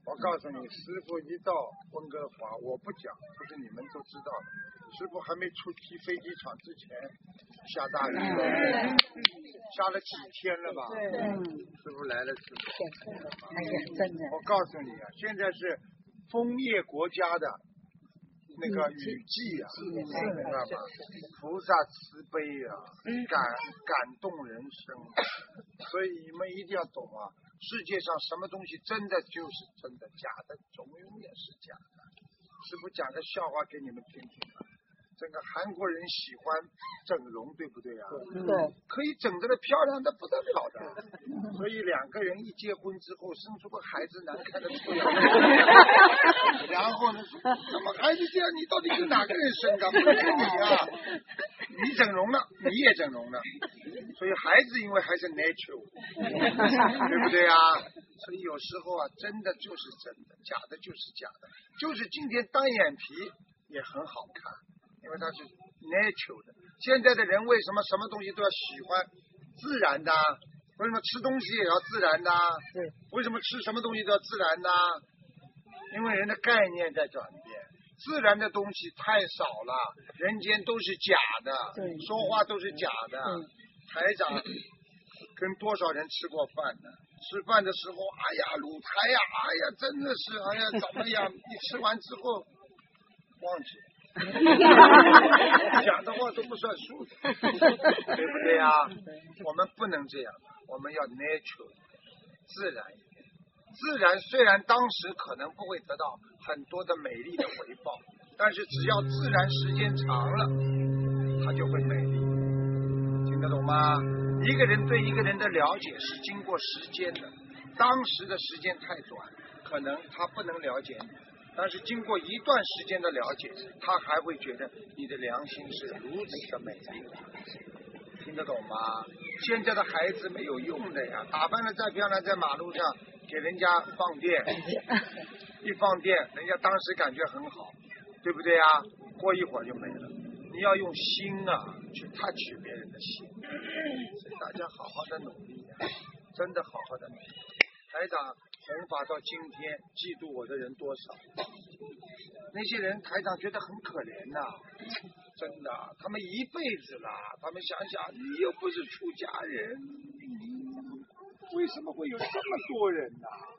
我告诉你，师傅一到温哥华，我不讲，不是你们都知道的。师傅还没出去飞机场之前，下大雨了，下了几天了吧？师傅来了之后， 哎呀，真的。 我告诉你啊，现在是枫叶国家的那个雨季啊，你知道吗？菩萨慈悲啊，感感动人生，所以你们一定要懂啊。世界上什么东西真的就是真的，假的总永远是假的。师傅讲个笑话给你们听听啊。这个韩国人喜欢整容，对不对啊？ 对。 可以整得漂亮的不得了的。所以两个人一结婚之后生出个孩子难看的出来。然后呢，怎么孩子这样？你到底跟哪个人生的？不是跟你啊？你整容了，你也整容了。所以孩子因为还是 natural， 对不对啊？所以有时候啊，真的就是真的，假的就是假的。就是今天单眼皮也很好看，因为它是 natural 的。现在的人为什么什么东西都要喜欢自然的？为什么吃东西也要自然的？ 对。 为什么吃什么东西都要自然的？因为人的概念在转变。自然的东西太少了，人间都是假的，说话都是假的。台长跟多少人吃过饭呢？吃饭的时候，哎呀，卤台呀，哎呀，真的是，哎呀，怎么样？你吃完之后忘记了，讲的话都不算数的，对不对呀？我们不能这样，我们要 natural， 自然一点。自然虽然当时可能不会得到很多的美丽的回报，但是只要自然时间长了，它就会美丽。听得懂吗？一个人对一个人的了解是经过时间的，当时的时间太短，可能他不能了解你，但是经过一段时间的了解，他还会觉得你的良心是如此的美丽。听得懂吗？现在的孩子没有用的呀，打扮的再漂亮，在马路上给人家放电，一放电，人家当时感觉很好，对不对啊？过一会儿就没了。你要用心啊去 touch 别人的心，所以大家好好的努力啊，真的好好的努力。台长弘法到今天，嫉妒我的人多少？那些人台长觉得很可怜呐、啊，真的，他们一辈子了，他们想想，你又不是出家人，为什么会有这么多人呢、啊？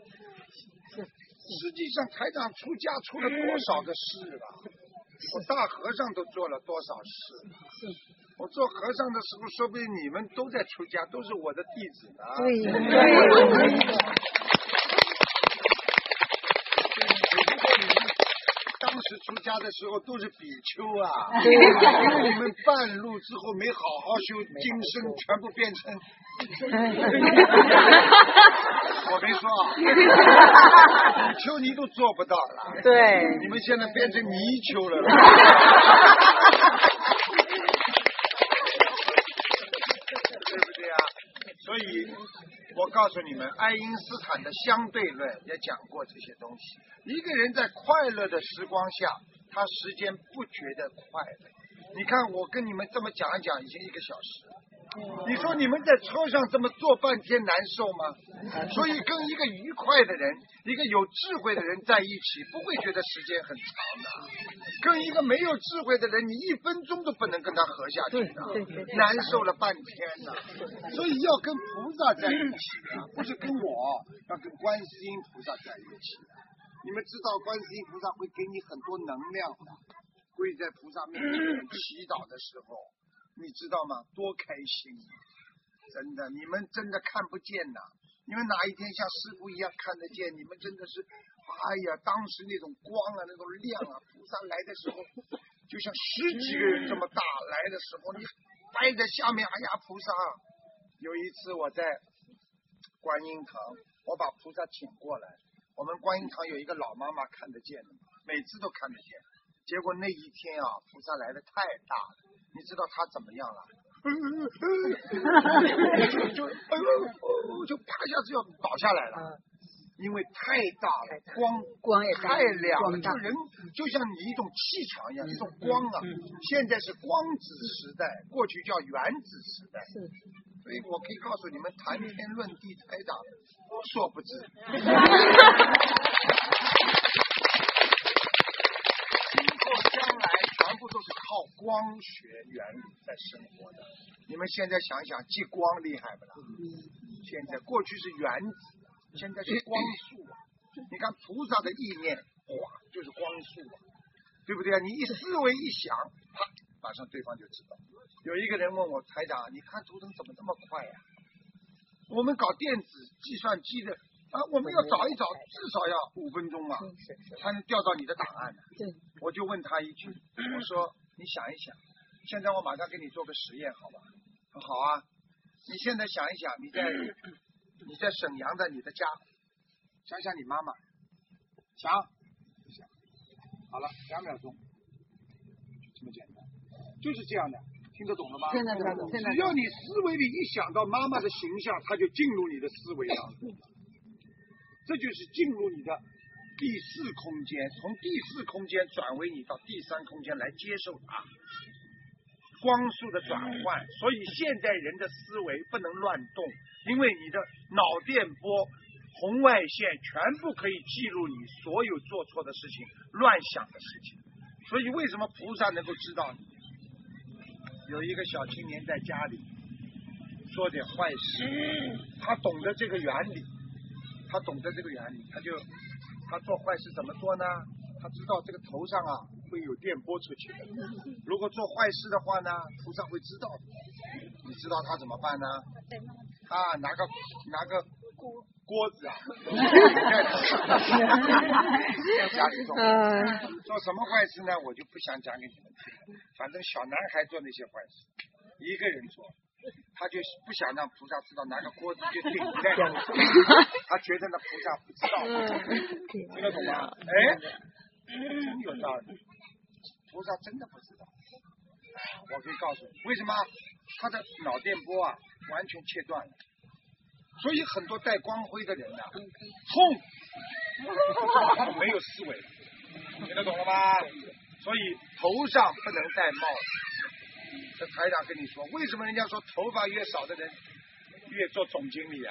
实际上台长出家出了多少个事了？我大和尚都做了多少事？我做和尚的时候，说不定你们都在出家，都是我的弟子呢。对对。当时出家的时候都是比丘啊，因为你们半路之后没好好修，今生全部变成。我没说啊，比丘尼都做不到了。 对， 你们现在变成泥鳅了。对不对啊？所以我告诉你们，爱因斯坦的相对论也讲过这些东西。一个人在快乐的时光下，他时间不觉得快乐。你看我跟你们这么讲一讲，已经一个小时。你说你们在车上这么坐半天难受吗？所以跟一个愉快的人，一个有智慧的人在一起，不会觉得时间很长的。跟一个没有智慧的人，你一分钟都不能跟他合下去的，难受了半天呢。所以要跟菩萨在一起啊，不是跟我，要跟观世音菩萨在一起。你们知道观世音菩萨会给你很多能量的，跪在菩萨面前祈祷的时候。你知道吗？多开心！真的，你们真的看不见呐。你们哪一天像师父一样看得见？你们真的是，哎呀，当时那种光啊，那种亮啊，菩萨来的时候，就像十几个人这么大来的时候，你摆在下面，哎呀，菩萨！有一次我在观音堂，我把菩萨请过来，我们观音堂有一个老妈妈看得见的，每次都看得见。结果那一天啊，菩萨来的太大了。你知道他怎么样了？就就哎呦，就啪一下子要倒下来了，因为太大了，光光也太亮了，就人就像你一种气场一样，一种光啊。现在是光子时代，过去叫原子时代。 所以我可以告诉你们，谈天论地，台长无所不知。今后将来全部都是靠光学原理在生活的。你们现在想想，激光厉害不啦？现在过去是原子，现在是光速啊！你看菩萨的意念，哇，就是光速啊，对不对啊？你一思维一想，啪，马上对方就知道。有一个人问我台长，你看图腾怎么这么快呀、啊？我们搞电子计算机的啊，我们要找一找，至少要五分钟啊，才能调到你的档案呢、啊。我就问他一句，我说你想一想，现在我马上给你做个实验，好吧？好啊，你现在想一想，你在你在沈阳的你的家，想想你妈妈，想想，好了，两秒钟，这么简单，就是这样的。听得懂了吗？ 听得懂。 只要你思维里一想到妈妈的形象，它就进入你的思维当中，这就是进入你的第四空间，从第四空间转为你到第三空间来接受它，光速的转换。所以现在人的思维不能乱动，因为你的脑电波、红外线全部可以记录你所有做错的事情、乱想的事情。所以为什么菩萨能够知道你？有一个小青年在家里做点坏事，他懂得这个原理，他懂得这个原理，他就他做坏事怎么做呢？他知道这个头上啊会有电波出去的，如果做坏事的话呢，菩萨会知道的。你知道他怎么办呢？他拿个拿个锅子啊，在家里做，做什么坏事呢？我就不想讲给你们听。反正小男孩做那些坏事，一个人做，他就不想让菩萨知道，拿个锅子就顶在那里，他觉得那菩萨不知道，听得懂吗？哎，真有道理，菩萨真的不知道。我可以告诉你，为什么他的脑电波啊完全切断了。所以很多带光辉的人呐、啊，痛，他没有思维，听得懂了吗？所以头上不能戴帽子。这台长跟你说，为什么人家说头发越少的人越做总经理啊？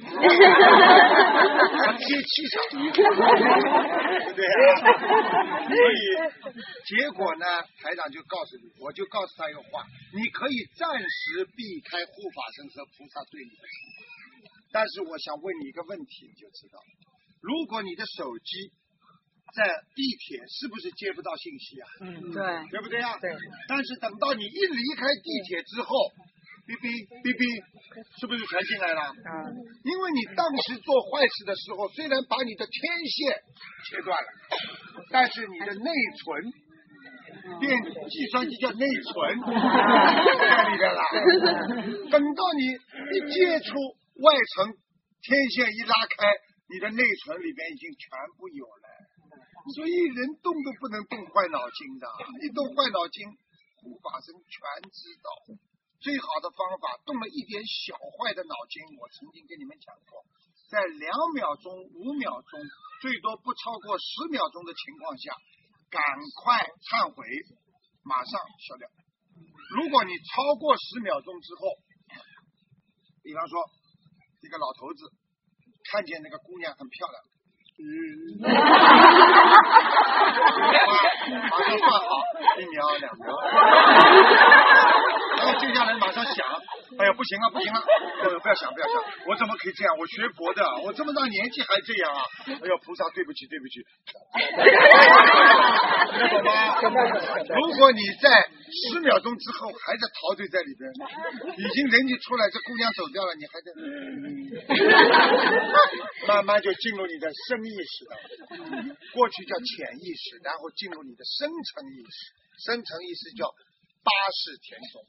他接气场，对不对啊？所以结果呢，台长就告诉你，我就告诉他一个话：你可以暂时避开护法神和菩萨对你的惩罚。但是我想问你一个问题，你就知道，如果你的手机在地铁是不是接不到信息啊？ 嗯，对， 对不对啊？ 对。 但是等到你一离开地铁之后，哔哔哔哔，是不是全进来了？ 嗯。 因为你当时做坏事的时候，虽然把你的天线切断了，但是你的内存。电计算机叫内存在里边了，等到你一接触外层天线一拉开，你的内存里边已经全部有了。所以人动都不能动坏脑筋的，一动坏脑筋，护法神全知道。最好的方法，动了一点小坏的脑筋，我曾经跟你们讲过，在两秒钟、五秒钟，最多不超过十秒钟的情况下，赶快忏悔，马上消掉。如果你超过十秒钟之后，比方说一个老头子看见那个姑娘很漂亮，嗯，马上算好一秒两秒，然后接下来马上想，哎呀不行啊不行啊，呃不要想不要想，我怎么可以这样？我学佛的，我这么大年纪还这样啊！哎呀菩萨对不起对不起，听得懂吗？如果你在十秒钟之后还在陶醉在里边，已经人一出来，这姑娘走掉了，你还在，慢慢就进入你的深意识了。过去叫潜意识，然后进入你的深层意识，深层意识叫八识田中。